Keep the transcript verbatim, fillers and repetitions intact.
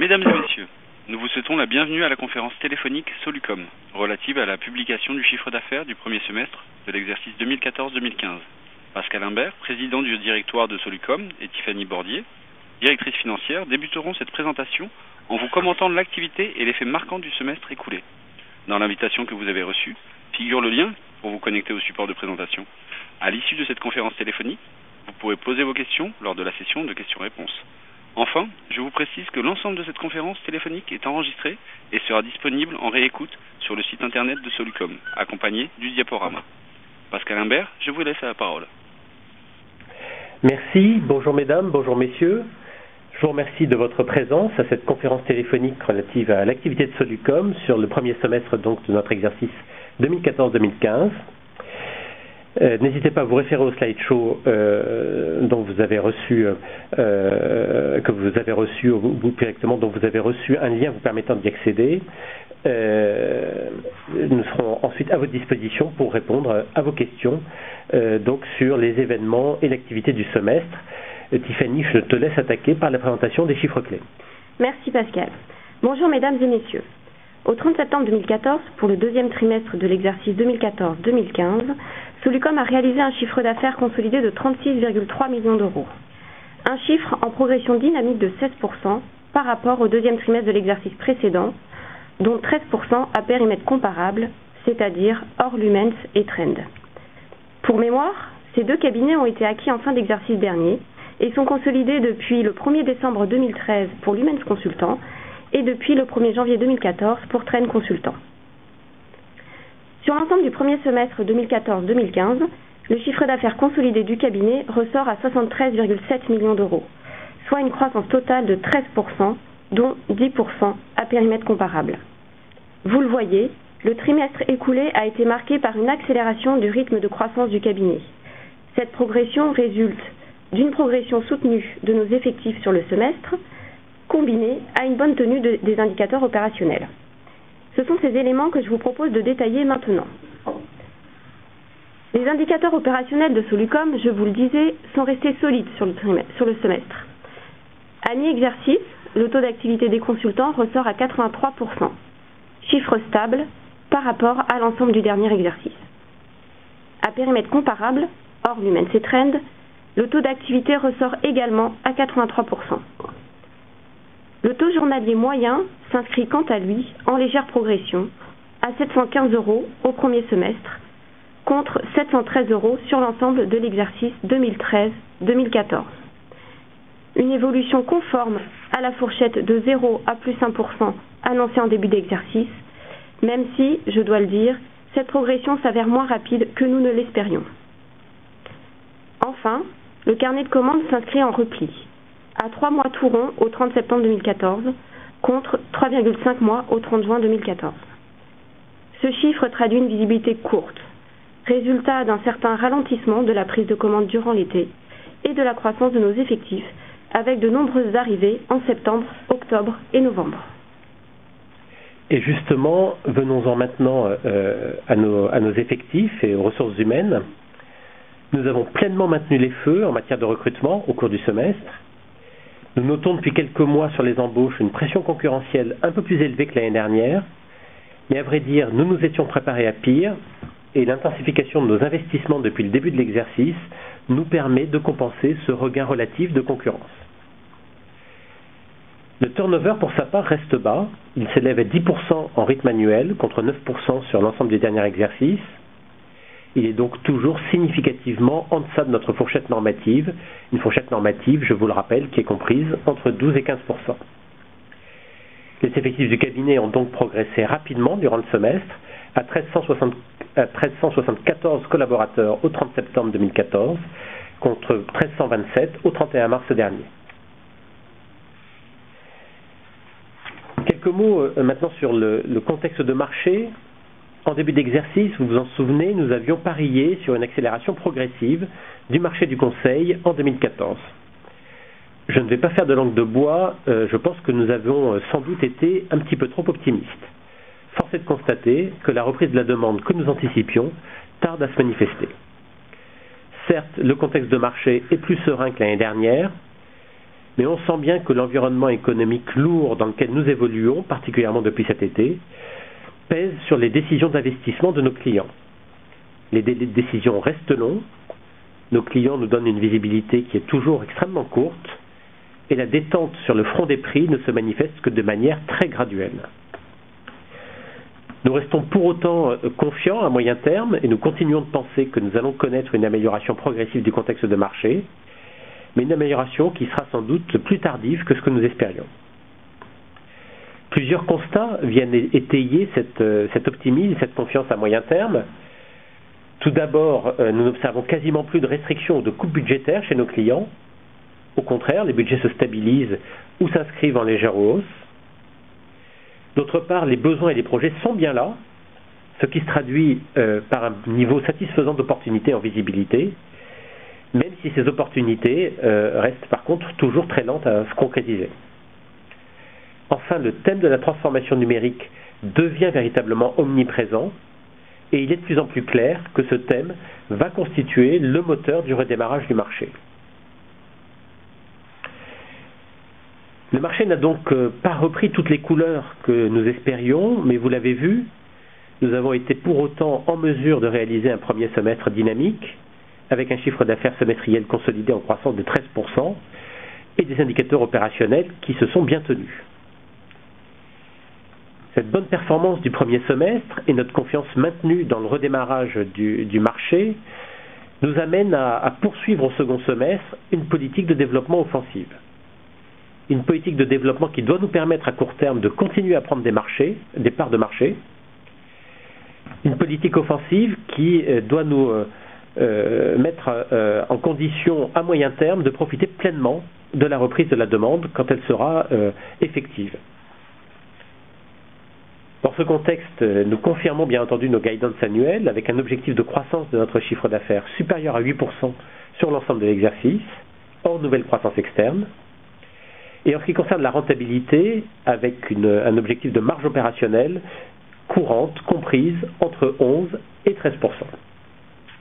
Mesdames et messieurs, nous vous souhaitons la bienvenue à la conférence téléphonique Solucom, relative à la publication du chiffre d'affaires du premier semestre de l'exercice deux mille quatorze deux mille quinze. Pascal Imbert, président du directoire de Solucom, et Tiffany Bordier, directrice financière, débuteront cette présentation en vous commentant l'activité et l'effet marquant du semestre écoulé. Dans l'invitation que vous avez reçue, figure le lien pour vous connecter au support de présentation. À l'issue de cette conférence téléphonique, vous pourrez poser vos questions lors de la session de questions-réponses. Enfin, je vous précise que l'ensemble de cette conférence téléphonique est enregistrée et sera disponible en réécoute sur le site internet de Solucom, accompagné du diaporama. Pascal Imbert, je vous laisse la parole. Merci, bonjour mesdames, bonjour messieurs. Je vous remercie de votre présence à cette conférence téléphonique relative à l'activité de Solucom sur le premier semestre donc de notre exercice deux mille quatorze deux mille quinze. Euh, n'hésitez pas à vous référer au slideshow euh, dont vous avez reçu, euh, que vous avez reçu ou, ou directement dont vous avez reçu un lien vous permettant d'y accéder. Euh, nous serons ensuite à votre disposition pour répondre à vos questions euh, donc sur les événements et l'activité du semestre. Euh, Tiffany, je te laisse attaquer par la présentation des chiffres clés. Merci Pascal. Bonjour mesdames et messieurs. Au trente septembre deux mille quatorze, pour le deuxième trimestre de l'exercice deux mille quatorze deux mille quinze, Solucom a réalisé un chiffre d'affaires consolidé de trente-six virgule trois millions d'euros. Un chiffre en progression dynamique de seize pour cent par rapport au deuxième trimestre de l'exercice précédent, dont treize pour cent à périmètre comparable, c'est-à-dire hors Lumens et Trend. Pour mémoire, ces deux cabinets ont été acquis en fin d'exercice dernier et sont consolidés depuis le premier décembre deux mille treize pour Lumens Consultant et depuis le premier janvier deux mille quatorze pour Trend Consultant. Sur l'ensemble du premier semestre deux mille quatorze deux mille quinze, le chiffre d'affaires consolidé du cabinet ressort à soixante-treize virgule sept millions d'euros, soit une croissance totale de treize pour cent, dont dix pour cent à périmètre comparable. Vous le voyez, le trimestre écoulé a été marqué par une accélération du rythme de croissance du cabinet. Cette progression résulte d'une progression soutenue de nos effectifs sur le semestre, combinée à une bonne tenue de, des indicateurs opérationnels. Ce sont ces éléments que je vous propose de détailler maintenant. Les indicateurs opérationnels de Solucom, je vous le disais, sont restés solides sur le, sur le semestre. À mi-exercice, le taux d'activité des consultants ressort à quatre-vingt-trois pour cent, chiffre stable par rapport à l'ensemble du dernier exercice. À périmètre comparable, hors Lumens et Trend, le taux d'activité ressort également à quatre-vingt-trois pour cent. Le taux journalier moyen s'inscrit quant à lui en légère progression à sept cent quinze euros au premier semestre, contre sept cent treize euros sur l'ensemble de l'exercice deux mille treize deux mille quatorze. Une évolution conforme à la fourchette de zéro à plus un pour cent annoncée en début d'exercice, même si, je dois le dire, cette progression s'avère moins rapide que nous ne l'espérions. Enfin, le carnet de commandes s'inscrit en repli, à trois mois tout rond au trente septembre deux mille quatorze, contre trois virgule cinq mois au trente juin deux mille quatorze. Ce chiffre traduit une visibilité courte, résultat d'un certain ralentissement de la prise de commande durant l'été et de la croissance de nos effectifs, avec de nombreuses arrivées en septembre, octobre et novembre. Et justement, venons-en maintenant euh, à, nos, à nos effectifs et aux ressources humaines. Nous avons pleinement maintenu les feux en matière de recrutement au cours du semestre. Nous notons depuis quelques mois sur les embauches une pression concurrentielle un peu plus élevée que l'année dernière, mais à vrai dire, nous nous étions préparés à pire et l'intensification de nos investissements depuis le début de l'exercice nous permet de compenser ce regain relatif de concurrence. Le turnover pour sa part reste bas, il s'élève à dix pour cent en rythme annuel contre neuf pour cent sur l'ensemble des derniers exercices. Il est donc toujours significativement en deçà de notre fourchette normative, une fourchette normative, je vous le rappelle, qui est comprise entre douze et quinze pour cent. Les effectifs du cabinet ont donc progressé rapidement durant le semestre, à mille trois cent soixante-quatorze collaborateurs au trente septembre deux mille quatorze, contre mille trois cent vingt-sept au trente et un mars dernier. Quelques mots euh, maintenant sur le, le contexte de marché. En début d'exercice, vous vous en souvenez, nous avions parié sur une accélération progressive du marché du conseil en deux mille quatorze. Je ne vais pas faire de langue de bois, euh, je pense que nous avons euh, sans doute été un petit peu trop optimistes. Force est de constater que la reprise de la demande que nous anticipions tarde à se manifester. Certes, le contexte de marché est plus serein que l'année dernière, mais on sent bien que l'environnement économique lourd dans lequel nous évoluons, particulièrement depuis cet été, pèse sur les décisions d'investissement de nos clients. Les délais de décision restent longs, nos clients nous donnent une visibilité qui est toujours extrêmement courte, et la détente sur le front des prix ne se manifeste que de manière très graduelle. Nous restons pour autant confiants à moyen terme et nous continuons de penser que nous allons connaître une amélioration progressive du contexte de marché, mais une amélioration qui sera sans doute plus tardive que ce que nous espérions. Plusieurs constats viennent étayer cette, cet optimisme, cette confiance à moyen terme. Tout d'abord, nous n'observons quasiment plus de restrictions ou de coupes budgétaires chez nos clients. Au contraire, les budgets se stabilisent ou s'inscrivent en légère hausse. D'autre part, les besoins et les projets sont bien là, ce qui se traduit euh, par un niveau satisfaisant d'opportunités en visibilité, même si ces opportunités euh, restent par contre toujours très lentes à se concrétiser. Enfin, le thème de la transformation numérique devient véritablement omniprésent et il est de plus en plus clair que ce thème va constituer le moteur du redémarrage du marché. Le marché n'a donc pas repris toutes les couleurs que nous espérions, mais vous l'avez vu, nous avons été pour autant en mesure de réaliser un premier semestre dynamique, avec un chiffre d'affaires semestriel consolidé en croissance de treize pour cent et des indicateurs opérationnels qui se sont bien tenus. Cette bonne performance du premier semestre et notre confiance maintenue dans le redémarrage du, du marché nous amène à, à poursuivre au second semestre une politique de développement offensive. Une politique de développement qui doit nous permettre à court terme de continuer à prendre des marchés, des parts de marché. Une politique offensive qui euh, doit nous euh, euh, mettre euh, en condition à moyen terme de profiter pleinement de la reprise de la demande quand elle sera euh, effective. Dans ce contexte, nous confirmons bien entendu nos guidances annuelles avec un objectif de croissance de notre chiffre d'affaires supérieur à huit pour cent sur l'ensemble de l'exercice, hors nouvelle croissance externe. Et en ce qui concerne la rentabilité, avec une, un objectif de marge opérationnelle courante comprise entre onze et treize pour cent.